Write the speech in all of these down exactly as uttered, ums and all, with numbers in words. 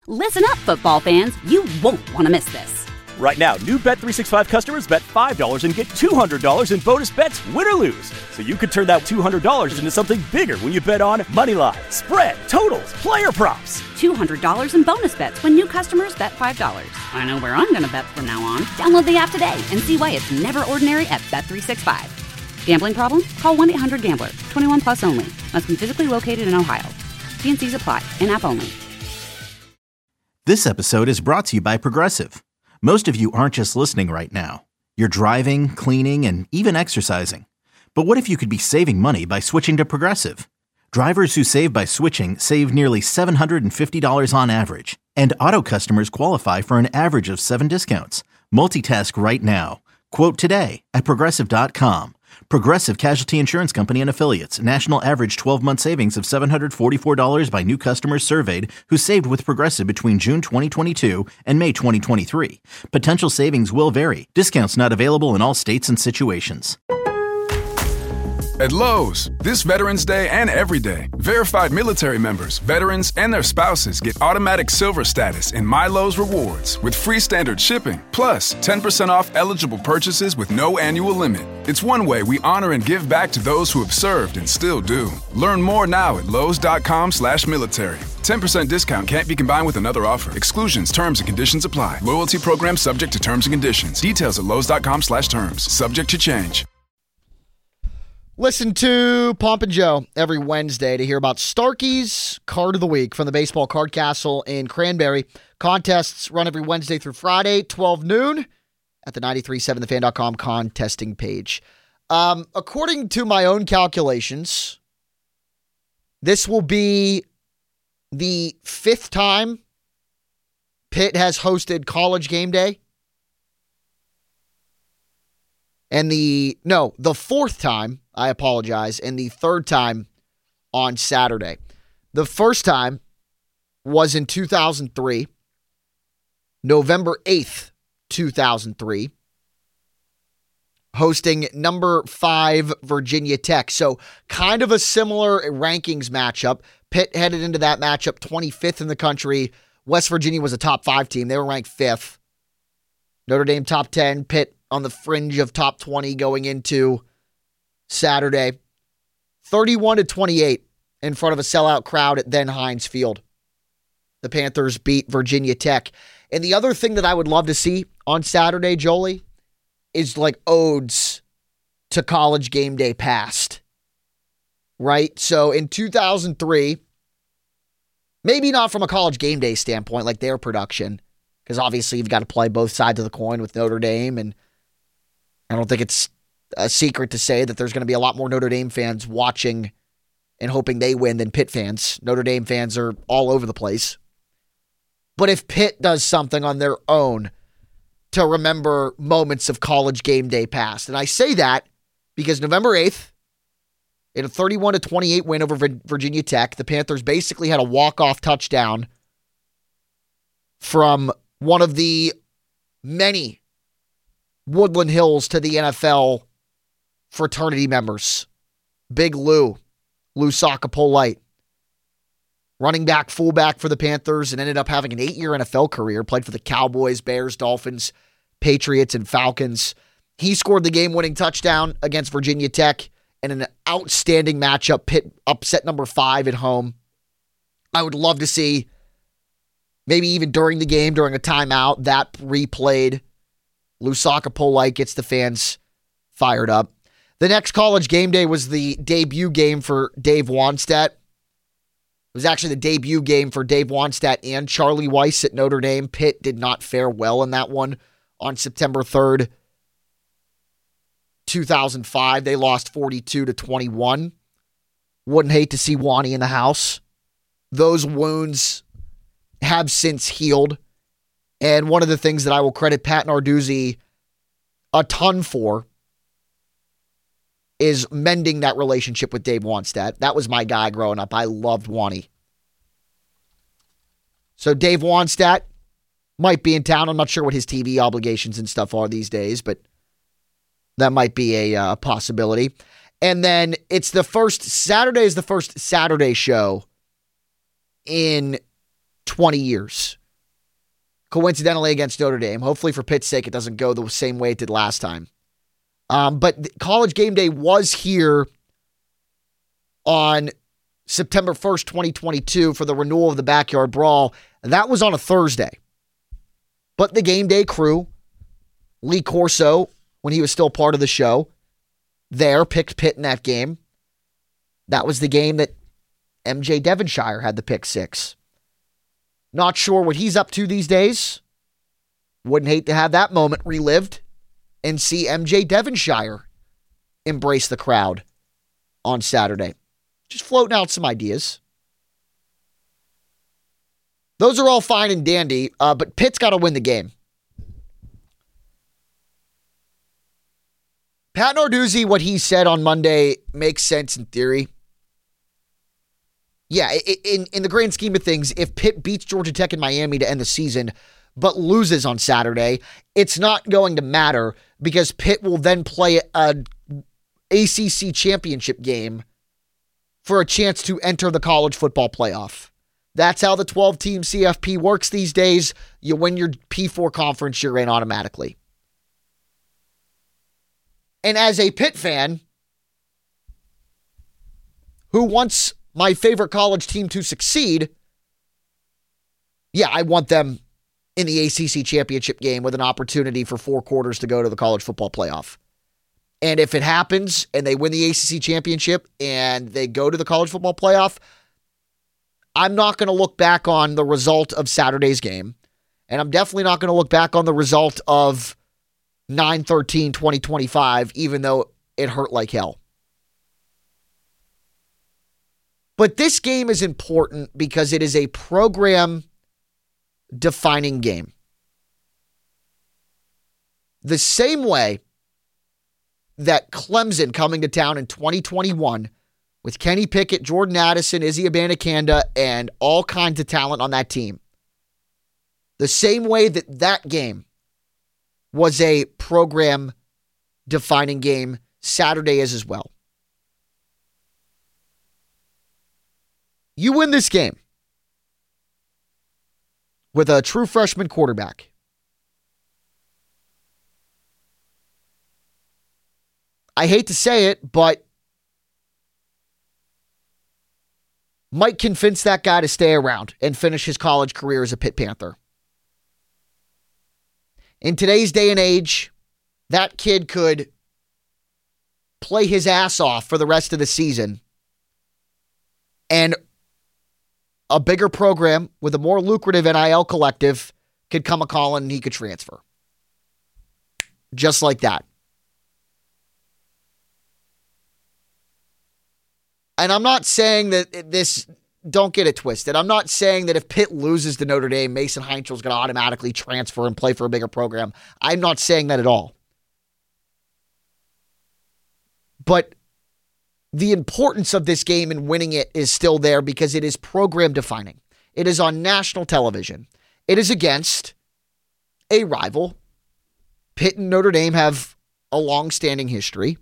Listen up, football fans. You won't want to miss this. Right now, new Bet three sixty-five customers bet five dollars and get two hundred dollars in bonus bets, win or lose. So you could turn that two hundred dollars into something bigger when you bet on moneyline, spread, totals, player props. two hundred dollars in bonus bets when new customers bet five dollars. I know where I'm going to bet from now on. Download the app today and see why it's never ordinary at Bet three sixty-five. Gambling problem? Call one eight hundred gambler. twenty-one plus only. Must be physically located in Ohio. T and C's apply. In-app only. This episode is brought to you by Progressive. Most of you aren't just listening right now. You're driving, cleaning, and even exercising. But what if you could be saving money by switching to Progressive? Drivers who save by switching save nearly seven hundred fifty dollars on average. And auto customers qualify for an average of seven discounts. Multitask right now. Quote today at Progressive dot com. Progressive Casualty Insurance Company and Affiliates. National average twelve-month savings of seven hundred forty-four dollars by new customers surveyed who saved with Progressive between June twenty twenty-two and May twenty twenty-three. Potential savings will vary. Discounts not available in all states and situations. At Lowe's, this Veterans Day and every day, verified military members, veterans, and their spouses get automatic silver status in My Lowe's Rewards with free standard shipping, plus ten percent off eligible purchases with no annual limit. It's one way we honor and give back to those who have served and still do. Learn more now at lowes.com slash military. ten percent discount can't be combined with another offer. Exclusions, terms, and conditions apply. Loyalty program subject to terms and conditions. Details at lowes.com slash terms. Subject to change. Listen to Pomp and Joe every Wednesday to hear about Starkey's Card of the Week from the Baseball Card Castle in Cranberry. Contests run every Wednesday through Friday, twelve noon, at the nine three seven the fan dot com contesting page. Um, according to my own calculations, this will be the fifth time Pitt has hosted College Game Day. And the, no, the fourth time, I apologize, and the third time on Saturday. The first time was in two thousand three, November eighth, two thousand three, hosting number five Virginia Tech. So kind of a similar rankings matchup. Pitt headed into that matchup twenty-fifth in the country. West Virginia was a top five team. They were ranked fifth. Notre Dame top ten, Pitt on the fringe of top twenty going into Saturday. thirty-one to twenty-eight in front of a sellout crowd at then Heinz Field. The Panthers beat Virginia Tech. And the other thing that I would love to see on Saturday, Jolie, is like odes to College Game Day past. Right? So in two thousand three, maybe not from a College Game Day standpoint, like their production, because obviously you've got to play both sides of the coin with Notre Dame, and I don't think it's a secret to say that there's going to be a lot more Notre Dame fans watching and hoping they win than Pitt fans. Notre Dame fans are all over the place. But if Pitt does something on their own to remember moments of College Game Day past, and I say that because November eighth, in a thirty-one to twenty-eight win over Virginia Tech, the Panthers basically had a walk-off touchdown from one of the many Woodland Hills to the N F L fraternity members. Big Lou, Lou Sockapolite, running back, fullback for the Panthers, and ended up having an eight-year N F L career, played for the Cowboys, Bears, Dolphins, Patriots, and Falcons. He scored the game-winning touchdown against Virginia Tech in an outstanding matchup. Pitt upset number five at home. I would love to see, maybe even during the game, during a timeout, that replayed. Lou Sockapolite gets the fans fired up. The next College Game Day was the debut game for Dave Wannstedt. It was actually the debut game for Dave Wannstedt and Charlie Weis at Notre Dame. Pitt did not fare well in that one on September third, two thousand five. They lost forty-two to twenty-one. Wouldn't hate to see Wani in the house. Those wounds have since healed. And one of the things that I will credit Pat Narduzzi a ton for is mending that relationship with Dave Wannstedt. That was my guy growing up. I loved Wani. So Dave Wannstedt might be in town. I'm not sure what his T V obligations and stuff are these days, but that might be a uh, possibility. And then it's the first, Saturday is the first Saturday show in twenty years. coincidentally against Notre Dame. Hopefully for Pitt's sake, it doesn't go the same way it did last time. Um, but College Game Day was here on September first, twenty twenty-two for the renewal of the Backyard Brawl. That was on a Thursday. But the Game Day crew, Lee Corso, when he was still part of the show, there picked Pitt in that game. That was the game that M J Devonshire had the pick six. Not sure what he's up to these days. Wouldn't hate to have that moment relived and see M J Devonshire embrace the crowd on Saturday. Just floating out some ideas. Those are all fine and dandy, uh, but Pitt's got to win the game. Pat Narduzzi, what he said on Monday makes sense in theory. Yeah, in, in the grand scheme of things, if Pitt beats Georgia Tech and Miami to end the season, but loses on Saturday, it's not going to matter because Pitt will then play a A C C championship game for a chance to enter the college football playoff. That's how the twelve-team C F P works these days. You win your P four conference, you're in automatically. And as a Pitt fan who wants my favorite college team to succeed, yeah, I want them in the A C C championship game with an opportunity for four quarters to go to the college football playoff. And if it happens and they win the A C C championship and they go to the college football playoff, I'm not going to look back on the result of Saturday's game. And I'm definitely not going to look back on the result of nine thirteen twenty twenty-five, even though it hurt like hell. But this game is important because it is a program-defining game. The same way that Clemson coming to town in twenty twenty-one with Kenny Pickett, Jordan Addison, Izzy Abanikanda, and all kinds of talent on that team. The same way that that game was a program-defining game, Saturday is as well. You win this game with a true freshman quarterback. I hate to say it, but might convince that guy to stay around and finish his college career as a Pitt Panther. In today's day and age, that kid could play his ass off for the rest of the season, and a bigger program with a more lucrative N I L collective could come a-calling and he could transfer. Just like that. And I'm not saying that this, don't get it twisted. I'm not saying that if Pitt loses to Notre Dame, Mason Heinzel is going to automatically transfer and play for a bigger program. I'm not saying that at all. But the importance of this game and winning it is still there because it is program defining. It is on national television. It is against a rival. Pitt and Notre Dame have a long-standing history.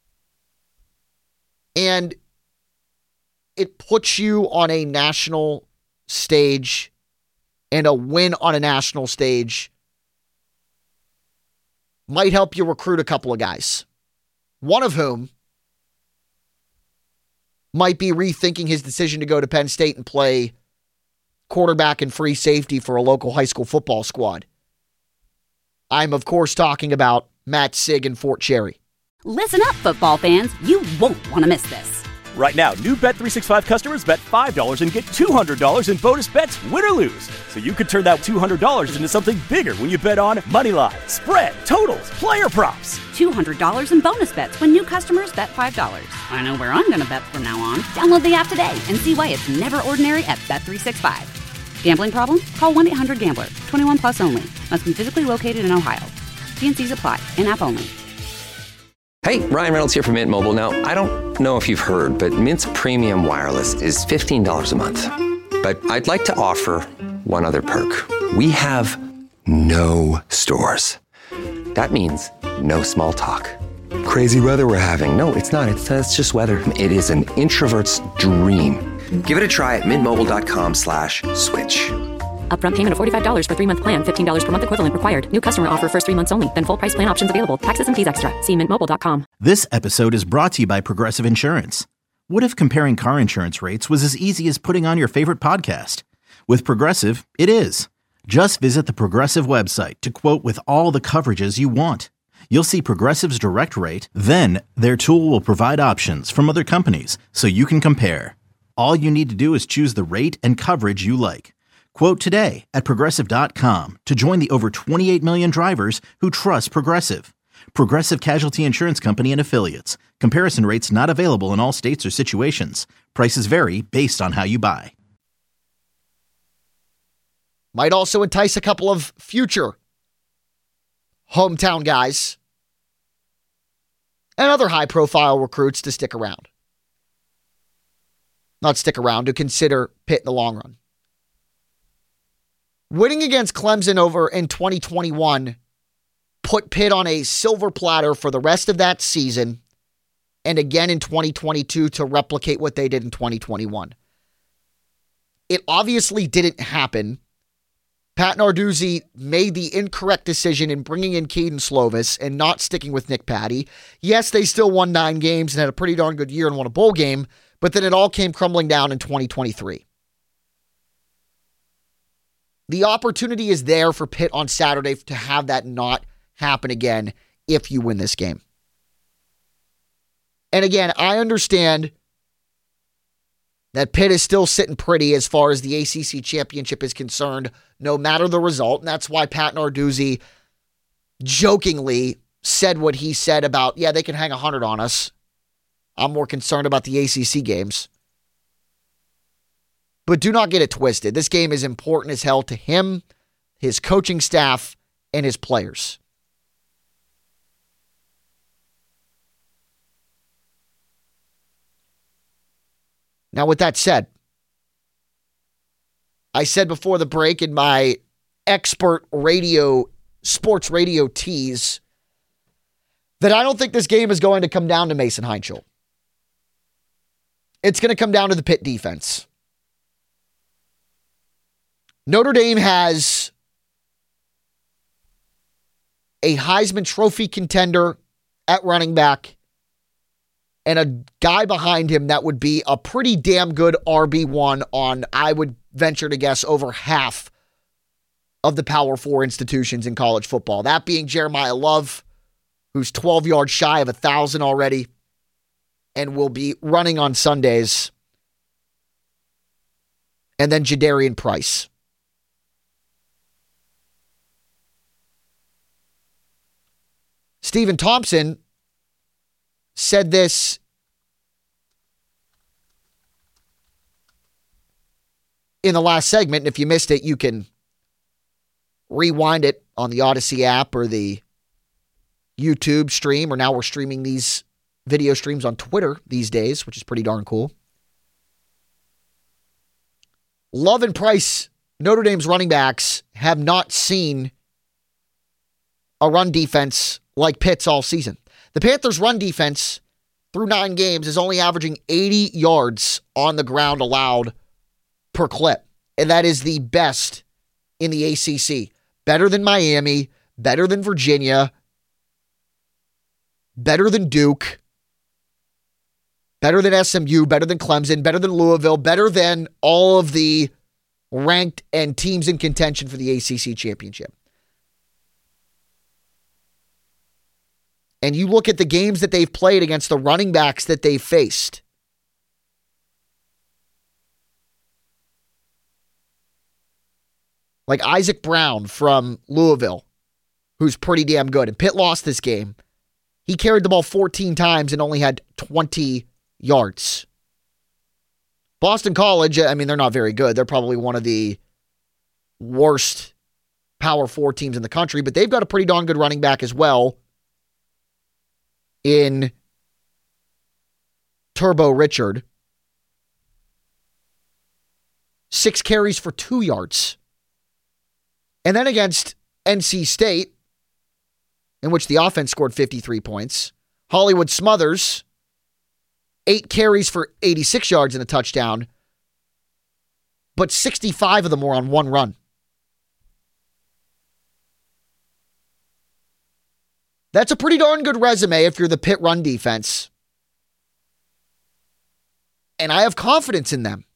And it puts you on a national stage, and a win on a national stage might help you recruit a couple of guys. One of whom might be rethinking his decision to go to Penn State and play quarterback and free safety for a local high school football squad. I'm, of course, talking about Matt Sigg in Fort Cherry. Listen up, football fans. You won't want to miss this. Right now, new Bet three sixty-five customers bet five dollars and get two hundred dollars in bonus bets, win or lose. So you could turn that two hundred dollars into something bigger when you bet on money line, spread, totals, player props. two hundred dollars in bonus bets when new customers bet five dollars. I know where I'm going to bet from now on. Download the app today and see why it's never ordinary at Bet three sixty-five. Gambling problem? Call one eight hundred gambler. twenty-one plus only. Must be physically located in Ohio. T and C's apply. In-app only. Hey, Ryan Reynolds here from Mint Mobile. Now, I don't know if you've heard, but Mint's premium wireless is fifteen dollars a month. But I'd like to offer one other perk. We have no stores. That means no small talk. Crazy weather we're having. No, it's not. It's, it's just weather. It is an introvert's dream. Give it a try at mintmobile.com slash switch. Upfront payment of forty-five dollars for three-month plan, fifteen dollars per month equivalent required. New customer offer first three months only. Then full price plan options available. Taxes and fees extra. See mint mobile dot com. This episode is brought to you by Progressive Insurance. What if comparing car insurance rates was as easy as putting on your favorite podcast? With Progressive, it is. Just visit the Progressive website to quote with all the coverages you want. You'll see Progressive's direct rate, then their tool will provide options from other companies so you can compare. All you need to do is choose the rate and coverage you like. Quote today at Progressive dot com to join the over twenty-eight million drivers who trust Progressive. Progressive Casualty Insurance Company and Affiliates. Comparison rates not available in all states or situations. Prices vary based on how you buy. Might also entice a couple of future hometown guys and other high-profile recruits to stick around. Not stick around, to consider Pitt in the long run. Winning against Clemson over in twenty twenty-one put Pitt on a silver platter for the rest of that season and again in twenty twenty-two to replicate what they did in twenty twenty-one. It obviously didn't happen. Pat Narduzzi made the incorrect decision in bringing in Kedon Slovis and not sticking with Nick Patty. Yes, they still won nine games and had a pretty darn good year and won a bowl game, but then it all came crumbling down in twenty twenty-three. The opportunity is there for Pitt on Saturday to have that not happen again if you win this game. And again, I understand that Pitt is still sitting pretty as far as the A C C championship is concerned, no matter the result. And that's why Pat Narduzzi jokingly said what he said about, yeah, they can hang one hundred on us. I'm more concerned about the A C C games. But do not get it twisted. This game is important as hell to him, his coaching staff, and his players. Now, with that said, I said before the break in my expert radio, sports radio tease, that I don't think this game is going to come down to Mason Heinschel. It's going to come down to the Pitt defense. Notre Dame has a Heisman Trophy contender at running back and a guy behind him that would be a pretty damn good R B one on, I would venture to guess, over half of the Power Four institutions in college football. That being Jeremiah Love, who's twelve yards shy of one thousand already and will be running on Sundays. And then Jadarian Price. Stephen Thompson said this in the last segment, and if you missed it, you can rewind it on the Odyssey app or the YouTube stream, or now we're streaming these video streams on Twitter these days, which is pretty darn cool. Love and Price, Notre Dame's running backs, have not seen a run defense like Pitt's all season. The Panthers' run defense through nine games is only averaging eighty yards on the ground allowed per clip. And that is the best in the A C C. Better than Miami, better than Virginia, better than Duke, better than S M U, better than Clemson, better than Louisville, better than all of the ranked and teams in contention for the A C C championship. And you look at the games that they've played against the running backs that they've faced. Like Isaac Brown from Louisville, who's pretty damn good. And Pitt lost this game. He carried the ball fourteen times and only had twenty yards. Boston College, I mean, they're not very good. They're probably one of the worst Power Four teams in the country, but they've got a pretty darn good running back as well in Turbo Richard. Six carries for two yards. And then against N C State, in which the offense scored fifty-three points, Hollywood Smothers, eight carries for eighty-six yards and a touchdown, but sixty-five of them were on one run. That's a pretty darn good resume if you're the Pitt run defense. And I have confidence in them.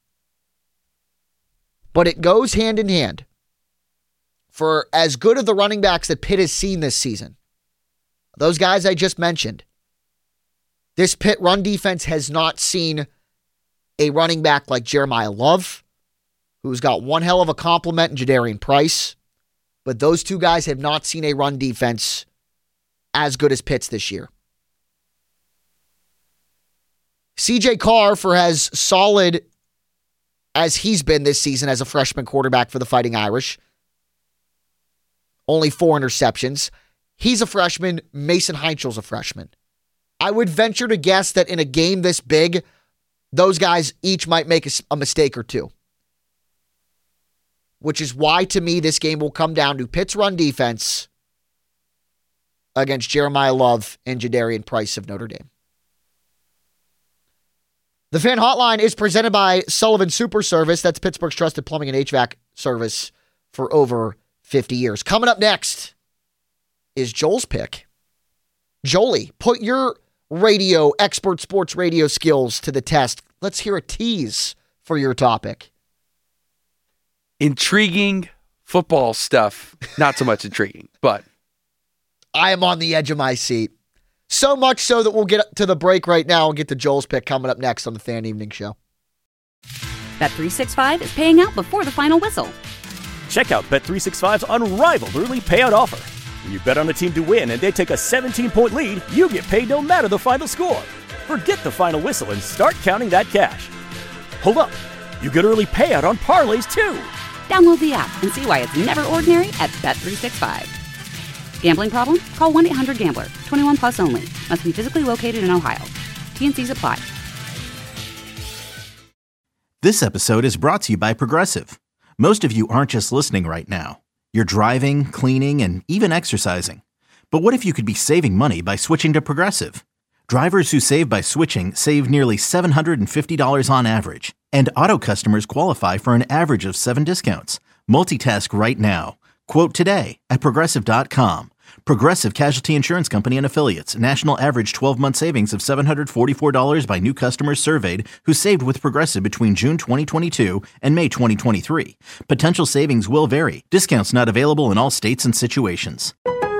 But it goes hand in hand. For as good of the running backs that Pitt has seen this season, those guys I just mentioned, this Pitt run defense has not seen a running back like Jeremiah Love, who's got one hell of a compliment in Jadarian Price. But those two guys have not seen a run defense as good as Pitt's this year. C J Carr, for as solid as he's been this season as a freshman quarterback for the Fighting Irish, only four interceptions. He's a freshman. Mason Heintzel's a freshman. I would venture to guess that in a game this big, those guys each might make a, a mistake or two. Which is why, to me, this game will come down to Pitt's run defense against Jeremiah Love and Jadarian Price of Notre Dame. The Fan Hotline is presented by Sullivan Super Service. That's Pittsburgh's trusted plumbing and H V A C service for over fifty years. Coming up next is Joel's pick. Jolie, put your radio, expert sports radio skills to the test. Let's hear a tease for your topic. Intriguing football stuff. Not so much intriguing, but I am on the edge of my seat. So much so that we'll get to the break right now and get to Joel's pick coming up next on the Fan Evening Show. Bet three sixty-five is paying out before the final whistle. Check out Bet three sixty-five's unrivaled early payout offer. When you bet on a team to win and they take a seventeen-point lead, you get paid no matter the final score. Forget the final whistle and start counting that cash. Hold up. You get early payout on parlays, too. Download the app and see why it's never ordinary at Bet three sixty-five. Gambling problem? Call one eight hundred gambler. twenty-one plus only. Must be physically located in Ohio. T and C's apply. This episode is brought to you by Progressive. Most of you aren't just listening right now. You're driving, cleaning, and even exercising. But what if you could be saving money by switching to Progressive? Drivers who save by switching save nearly seven hundred fifty dollars on average. And auto customers qualify for an average of seven discounts. Multitask right now. Quote today at Progressive dot com. Progressive Casualty Insurance Company and Affiliates. National average twelve-month savings of seven hundred forty-four dollars by new customers surveyed who saved with Progressive between June twenty twenty-two and May twenty twenty-three. Potential savings will vary. Discounts not available in all states and situations.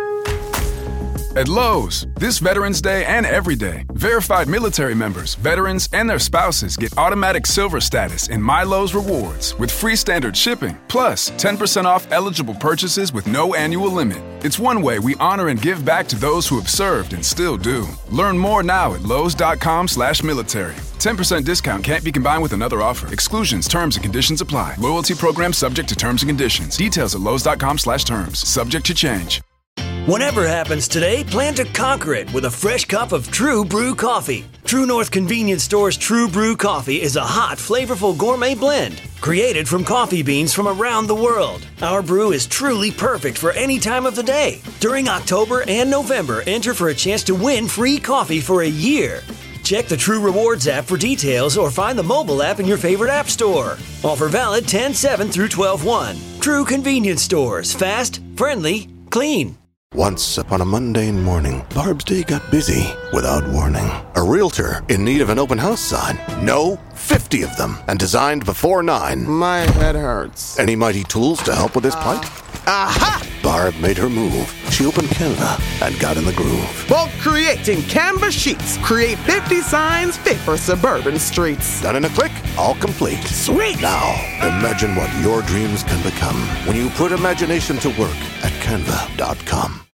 At Lowe's, this Veterans Day and every day, verified military members, veterans, and their spouses get automatic silver status in My Lowe's Rewards with free standard shipping, plus ten percent off eligible purchases with no annual limit. It's one way we honor and give back to those who have served and still do. Learn more now at Lowe's.com slash military. ten percent discount can't be combined with another offer. Exclusions, terms, and conditions apply. Loyalty program subject to terms and conditions. Details at Lowe's.com slash terms. Subject to change. Whatever happens today, plan to conquer it with a fresh cup of True Brew coffee. True North Convenience Store's True Brew coffee is a hot, flavorful gourmet blend created from coffee beans from around the world. Our brew is truly perfect for any time of the day. During October and November, enter for a chance to win free coffee for a year. Check the True Rewards app for details or find the mobile app in your favorite app store. Offer valid ten seven through twelve one. True Convenience Stores. Fast, friendly, clean. Once upon a mundane morning, Barb's day got busy without warning. A realtor in need of an open house sign. No, fifty of them, and designed before nine. My head hurts. Any mighty tools to help with this plight? Aha! Barb made her move. She opened Canva and got in the groove. Bulk creating Canva sheets. Create fifty signs fit for suburban streets. Done in a click, all complete. Sweet! Now, imagine what your dreams can become when you put imagination to work at Canva dot com.